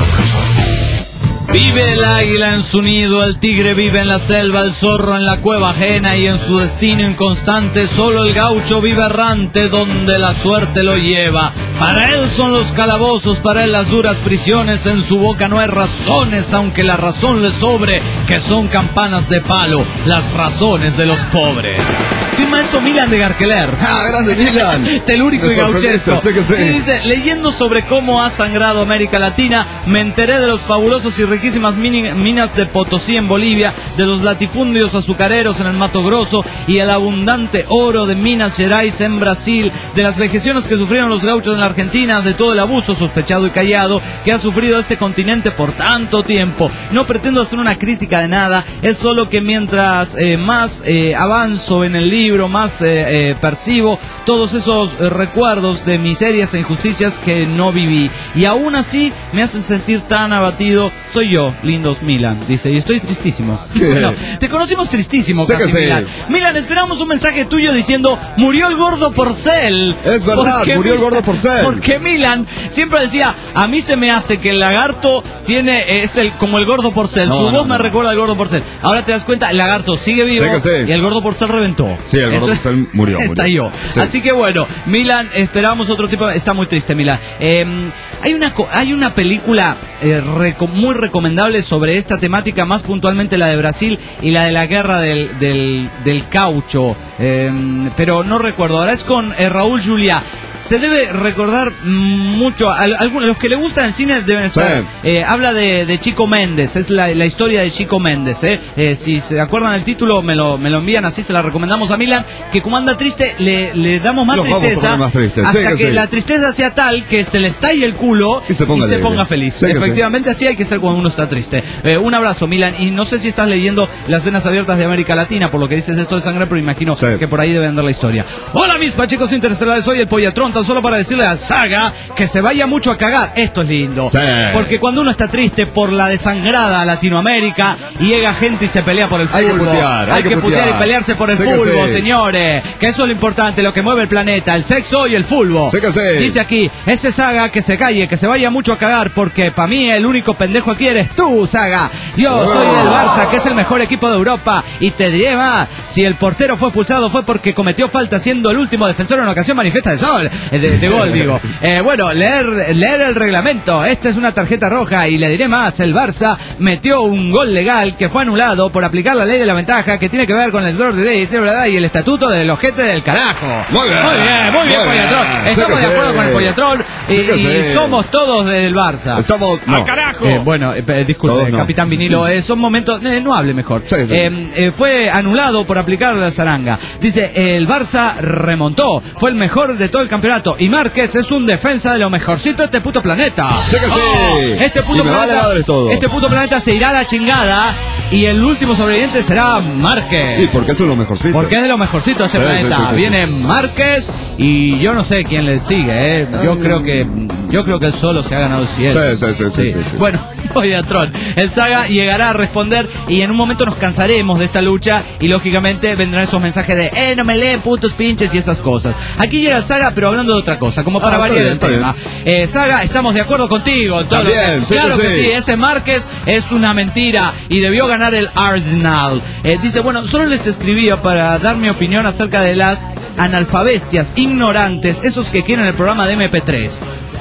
Vive el águila en su nido, el tigre vive en la selva, el zorro en la cueva ajena y en su destino inconstante solo el gaucho vive errante donde la suerte lo lleva. Para él son los calabozos, para él las duras prisiones, en su boca no hay razones, aunque la razón le sobre, que son campanas de palo, las razones de los pobres. Firma esto Milan de Garkeler. ¡Ah, grande Milan! Telúrico y gauchesco. Sé que sí. Y dice, leyendo sobre cómo ha sangrado América Latina, me enteré de los fabulosos y riquísimas mini, minas de Potosí en Bolivia, de los latifundios azucareros en el Mato Grosso y el abundante oro de Minas Gerais en Brasil, de las vejeciones que sufrieron los gauchos en la Argentina, de todo el abuso sospechado y callado que ha sufrido este continente por tanto tiempo. No pretendo hacer una crítica de nada, es solo que mientras eh, más eh, avanzo en el libro, más eh, eh, percibo todos esos eh, recuerdos de miserias e injusticias que no viví, y aún así me hacen sentir tan abatido. Soy yo, lindos Milan, dice, y estoy tristísimo. Bueno, te conocimos tristísimo, sé casi, que Milan. sí. Milan, esperamos un mensaje tuyo diciendo, murió el gordo Porcel. Es verdad, porque murió el gordo Porcel. Porque Milan siempre decía, a mí se me hace que el lagarto tiene, es el como el gordo Porcel, no, su no, voz no. me recuerda al gordo Porcel. Ahora te das cuenta, el lagarto sigue vivo sí. y el gordo Porcel reventó. Sí, el gordo Porcel murió. Estalló. Sí. Así que bueno, Milan, esperamos otro tipo. Está muy triste, Milan. Eh, hay una hay una película eh, reco muy recomendable sobre esta temática, más puntualmente la de Brasil y la de la guerra del del, del caucho. Eh, pero no recuerdo. Ahora es con eh, Raúl Juliá. Se debe recordar mucho, a, a algunos, los que le gustan el cine deben estar, sí. eh, habla de, de Chico Méndez, es la, la historia de Chico Méndez, eh. Eh, si se acuerdan el título me lo, me lo envían, así se la recomendamos a Milan, que como anda triste le, le damos más Los tristeza, más triste. hasta sí, que, que sí. la tristeza sea tal que se le estalle el culo y se ponga, y se ponga feliz. Sí, Efectivamente sí. así hay que ser cuando uno está triste. Eh, un abrazo, Milan, y no sé si estás leyendo Las Venas Abiertas de América Latina, por lo que dices esto de sangre, pero imagino sí. que por ahí debe andar la historia. Hola mis pachecos interestelares, soy el Pollatrón, tan solo para decirle a Saga que se vaya mucho a cagar. Esto es lindo, sí. porque cuando uno está triste por la desangrada Latinoamérica y llega gente y se pelea por el fútbol, hay que putear, hay, hay que, que putear y pelearse por el sí fútbol, sí. señores, que eso es lo importante, lo que mueve el planeta, el sexo y el fútbol. Sí sí. Dice aquí, ese Saga que se calle, que se vaya mucho a cagar, porque para mí el único pendejo aquí eres tú, Saga. Yo oh. soy del Barça, que es el mejor equipo de Europa, y te diré más, si el portero fue expulsado fue porque cometió falta siendo el último defensor en una ocasión manifiesta de sol, de, de gol digo. Eh, bueno, leer, leer el reglamento, esta es una tarjeta roja, y le diré más, el Barça metió un gol legal que fue anulado por aplicar la ley de la ventaja, que tiene que ver con el dolor de ley, es verdad, y el estatuto del ojete del carajo. Muy bien, muy bien, muy bien, Pollatrón. Estamos de acuerdo con el Pollatrón y, y somos todos del Barça. Estamos, no. ¡Al carajo! Eh, bueno, eh, disculpe, no. Capitán Vinilo, eh, son momentos, eh, no hable mejor. Sí, sí. Eh, eh, fue anulado por aplicar la zaranga. Dice, el Barça remontó, fue el mejor de todo el campeonato, y Márquez es un defensa de lo mejorcito de este puto planeta. Sí que sí. Oh, este puto planeta, vale todo. este puto planeta se irá a la chingada y el último sobreviviente será Márquez. ¿Y por qué es lo mejorcito? Porque es de lo mejorcito de este sí, planeta. Sí, sí, sí, Viene sí. Márquez y yo no sé quién le sigue, ¿eh? Yo um, creo que yo creo que él solo se ha ganado el cielo. Sí, sí, sí, sí, sí, sí. Bueno, Pollatrón, el Saga llegará a responder y en un momento nos cansaremos de esta lucha y lógicamente vendrán esos mensajes de eh, no me leen putos pinches y esas cosas. Aquí llega el Saga, pero hablando de otra cosa, como para ah, variar bien, el tema. Eh, Saga, estamos de acuerdo contigo. Todo También, que, sí, claro que que sí. sí, ese Márquez es una mentira y debió ganar el Arsenal. Eh, dice, bueno, solo les escribía para dar mi opinión acerca de las analfabestias, ignorantes, esos que quieren el programa de eme pe tres.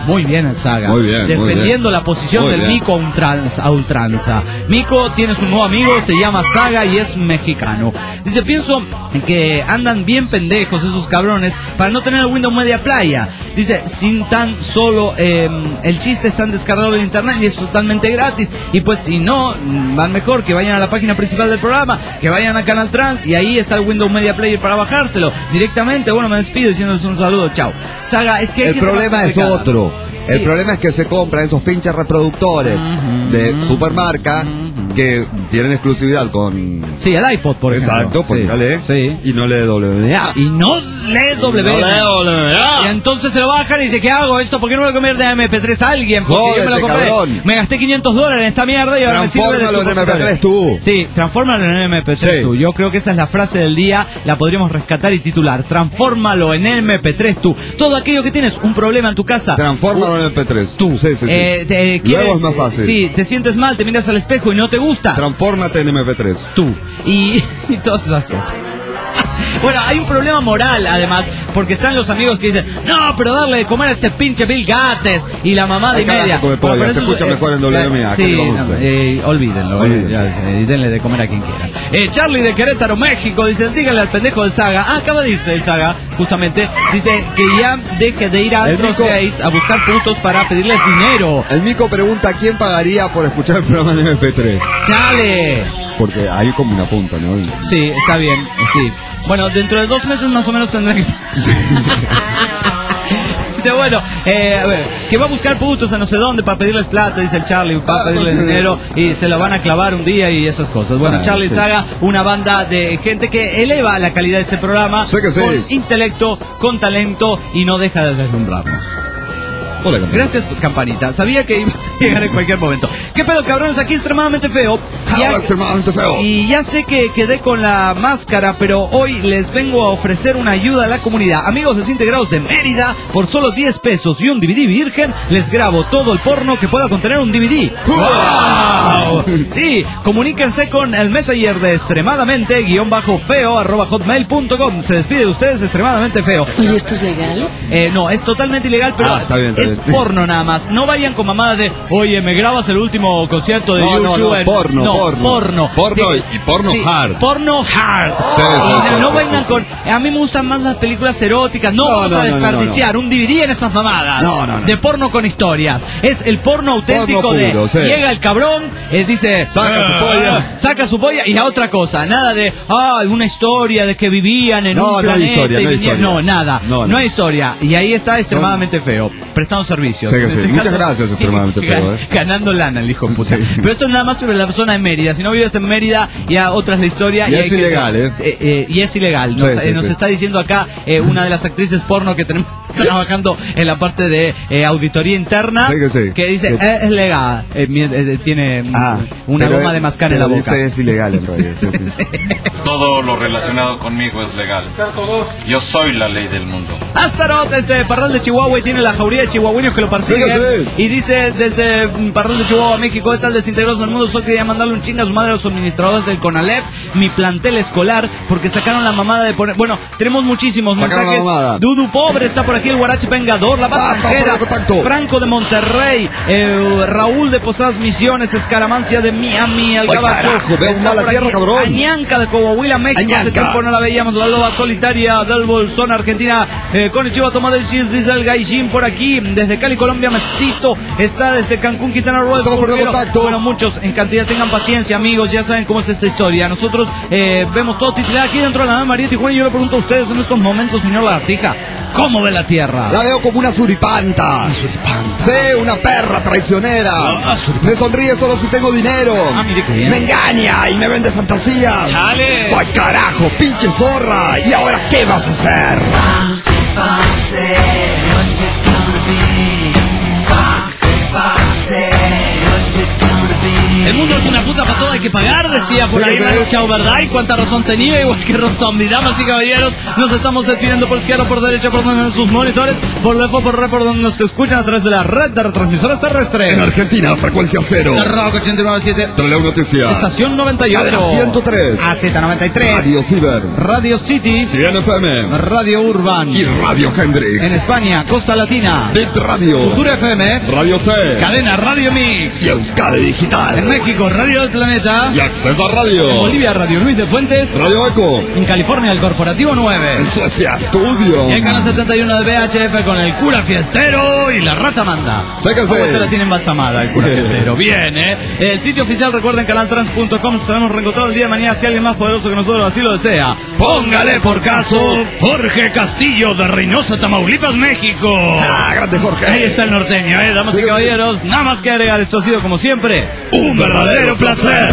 Muy bien el Saga. Muy bien, muy defendiendo bien. la posición Muy del bien. Mico a ultranza, a ultranza. Mico tiene su nuevo amigo, se llama Saga y es mexicano. Dice, pienso que andan bien pendejos esos cabrones para no tener el Windows Media Playa. Dice, sin tan solo eh, el chiste está descargado en internet y es totalmente gratis. Y pues si no, van mejor que vayan a la página principal del programa, que vayan a Canal Trans y ahí está el Windows Media Player para bajárselo directamente. Bueno, me despido diciéndoles un saludo, chao. Saga, es que hay El que problema es complicada. otro. El Sí. problema es que se compran esos pinches reproductores Uh-huh. de supermarca que tienen exclusividad con... Sí, el iPod, por ejemplo. Exacto, porque sí. ya lee Sí. y no lee W A. Y no lee W. No lee W A. Y entonces se lo bajan y dice, ¿qué hago esto? ¿Por qué no lo convierte en M P tres a alguien? Porque yo me lo Jódete, compré. cabrón. Me gasté quinientos dólares en esta mierda y ahora me sirve de Transfórmalo en M P supositorio. tres tú. Sí, transfórmalo en M P tres Sí. tú. Yo creo que esa es la frase del día. La podríamos rescatar y titular. Transfórmalo en M P tres tú. Todo aquello que tienes un problema en tu casa. Transfórmalo en M P tres. Tú. Sí, sí, sí. Eh, te- Luego quieres- es más fácil. Sí, te sientes mal, te miras al espejo y no te gusta. Transfórmate en M P tres. Tú y, y todas esas cosas. Bueno, hay un problema moral además, porque están los amigos que dicen, no, pero darle de comer a este pinche Bill Gates y la mamá de Ay, carajo, media. come polla, Bueno, pero se eso, escucha mejor en W M A, ¿qué Sí, le vamos a no, hacer? eh, olvídenlo, Olvídenlo. eh, ya, eh, denle de comer a quien quiera. Eh, Charlie de Querétaro, México, dice, dígale al pendejo del Saga, ah, acaba de irse el Saga, justamente, dice que ya deje de ir a El otros Nico- gays a buscar putos para pedirles dinero. El Mico pregunta quién pagaría por escuchar el programa en M P tres. ¡Chale! Porque hay como una punta, ¿no? Sí, está bien, sí. Bueno, dentro de dos meses más o menos tendrá que... Dice, bueno, eh, a ver, que va a buscar putos a no sé dónde para pedirles plata, dice el Charlie, para Ah, pedirles no, no, dinero y se lo van a clavar un día y esas cosas. Bueno, Ah, Charlie sí. Saga, una banda de gente que eleva la calidad de este programa Sé que sí. con intelecto, con talento y no deja de deslumbrarnos. Hola, campeón. Gracias, Campanita. Sabía que ibas a llegar en cualquier momento. ¿Qué pedo, cabrones? Aquí extremadamente feo. Ahora extremadamente feo. Y ya sé que quedé con la máscara, pero hoy les vengo a ofrecer una ayuda a la comunidad. Amigos desintegrados de Mérida, por solo diez pesos y un D V D virgen, les grabo todo el porno que pueda contener un D V D. ¡Wow! Sí, comuníquense con el Messenger de extremadamente guión bajo feo arroba hotmail punto com. Se despide de ustedes extremadamente feo. ¿Y esto es legal? Eh, no, es totalmente ilegal, pero Ah, está bien, está es bien. porno nada más. No vayan con mamadas de, oye, me grabas el último concierto de No, no, YouTube. no, en-". porno, no, porno. porno. Porno Sí, y porno sí, hard. Porno hard. Sí, sí, Y sí, no sí, vengan sí, con, a mí me gustan más las películas eróticas. No, No, vamos no, a no, no, desperdiciar un D V D en esas mamadas. No, no, no. De porno con historias. Es el porno auténtico Porno de, puro, sí. llega el cabrón, eh, dice, Saca "Ah, su polla". saca su polla y a otra cosa. Nada de, ah, una historia de que vivían en No, un no hay planeta historia, y no hay vinieron- historia. no, nada. No, No, no. hay historia. Y ahí está extremadamente feo. Prestando servicios. Sí, que En sí. este Muchas caso, gracias, extremadamente feo, eh. Ganando lana el hijo de puta. Sí. Pero esto es nada más sobre la zona de Mérida. Si no vives en Mérida, ya otra es la historia. Y es hay que- ilegal, ¿eh? Eh, eh, y es ilegal. Nos, Sí, sí, eh, nos sí. está diciendo acá eh, una de las actrices porno que tenemos trabajando en la parte de eh, auditoría interna. Sí, que sí. dice, Que- eh, es legal. Eh, mi- eh, tiene mm, Ah, una pero goma él- de mascar en la pero boca. dice es ilegal en realidad. sí, sí. Todo lo relacionado conmigo es legal. Yo soy la ley del mundo. Astaroth desde Parral de Chihuahua y tiene la jauría de chihuahueños que lo persiguen. Sí, sí. Y dice desde mm, Parral de Chihuahua, México, ¿qué tal desintegrados del mundo? Solo quería mandarle un chinga a su madre a los suministradores del CONALEP, mi plantel escolar, porque sacaron la mamada de poner... Bueno, tenemos muchísimos Sacaron mensajes. la mamada. Dudu Pobre está por aquí, el Guarache Vengador, la Ah, Paz estamos por el contacto. Franco de Monterrey, eh, Raúl de Posadas Misiones, Escaramancia de Miami, el Ay, Gabacho. carajo, veo está mala por tierra, aquí, cabrón. Añanca de Coahuila, México. Hace Añanca. tiempo no la veíamos, la loba solitaria del Bolsón, Argentina. Eh, con el Chiva Tomás dice el Gaijin por aquí. Desde Cali, Colombia, Mesito. Está desde Cancún, Quintana Roo. Estamos por el contacto. Bueno, muchos en cantidad. Tengan paciencia, amigos. Ya saben cómo es esta historia. Nosotros eh, vemos todo titular aquí dentro de la María Tijuana. Y yo le pregunto a ustedes en estos momentos, señor Lagartija, ¿cómo ve la tierra? La veo como una suripanta. Una suripanta. Sí, una perra traicionera. Ah, suripanta. Me sonríe solo si tengo dinero. Ah, mire qué bien. Me engaña y me vende fantasías. Chale. ¡Ay, carajo! ¡Pinche zorra! ¿Y ahora qué vas a hacer? Foxy, foxy, what's it gonna be? El mundo es una puta para todo, hay que pagar, decía por Sí, ahí sí. Manu Chao, ¿verdad? Y cuánta razón tenía, igual que Rob Zombie. Damas y caballeros, nos estamos despidiendo por izquierda, por derecha, por donde ven sus monitores, por lefo, por re, por donde nos escuchan a través de la red de retransmisores terrestres. En Argentina, frecuencia cero. La Rock ochenta y nueve punto siete. W Noticias. Estación noventa y ocho. Cadena ciento tres. A Z noventa y tres. Radio Ciber. Radio City. cien F M. Radio Urban. Y Radio Hendrix. En España, Costa Latina. Bit Radio. Futura F M. Radio C. Cadena Radio Mix. Y Euskadi Digital. En México, Radio del Planeta. Y Acceso a Radio. En Bolivia, Radio Luis de Fuentes. Radio Eco. En California, el Corporativo nueve. En Suecia, Studio. Y el canal setenta y uno de V H F con el cura fiestero y la rata manda. Séquense. Ah, usted la tiene embalsamada, el cura fiestero. Bien, ¿eh? El sitio oficial, recuerden, canaltrans punto com. Estaremos reencontrados el día de mañana si alguien más poderoso que nosotros así lo desea. Póngale por caso Jorge Castillo de Reynosa, Tamaulipas, México. Ah, grande Jorge. Ahí está el norteño, ¿eh? Damas Sí, y caballeros, nada más que agregar. Esto ha sido, como siempre, un verdadero placer.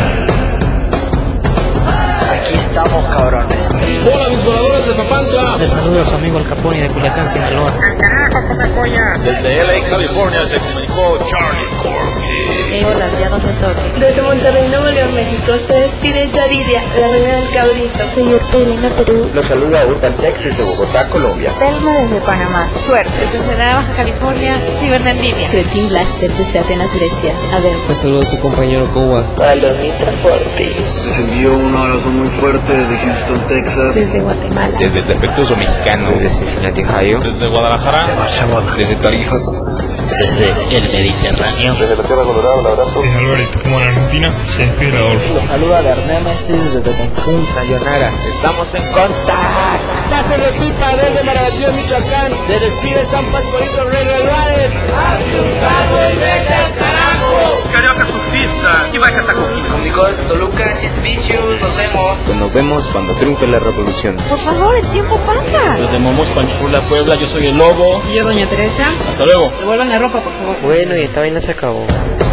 Aquí estamos, cabrones. Hola, mis voladores de Papantla. Les saluda a su amigo el Capone de Culiacán, Sinaloa. ¡Al carajo, come polla! Desde L A, California, se comunicó Charlie Corky. Eh, hola, ya no se toque. Desde Monterrey, Nuevo León, México, se despide Yaridia, la reina del cabrito. Soy Urpelina, Perú. Los saluda Urban Texas de Bogotá, Colombia. Telma desde Panamá. Suerte. Desde la Baja California, Cibernandivia. Cretin Blaster desde Atenas, Grecia. A ver. Un saludo a su compañero Cuba. Palomita Forti. Les envío un abrazo muy fuerte desde Houston, Texas. Desde Guatemala. Desde el defectuoso mexicano. Desde Cincinnati, Ohio. Desde Guadalajara. Desde Tarija. Desde el Mediterráneo. Desde la Tierra Colorada, un abrazo. Desde Alvarito, como en Argentina, se despide Adolfo. Los saluda Bernémesis desde Cancún, Sayonara. Estamos en contacto. Pásale pipa desde Marabatío, Michoacán. Se despide San Pascualito Rey Álvarez. ¡Hazte un saco y vete al carajo! Carioca surfista y baja tacoquista. Comunicó desde Toluca, Cienficios, nos vemos. Pues nos vemos cuando triunfe la revolución. Por favor, el tiempo pasa. Desde Momos, Panchula, Puebla, yo soy el Lobo. Y yo, Doña Teresa. Hasta luego. Devuelvan la ropa, por favor. Bueno, y esta vaina se acabó.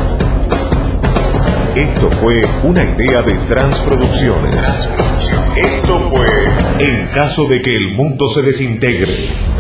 Esto fue una idea de Transproducciones. Esto fue En caso de que el mundo se desintegre.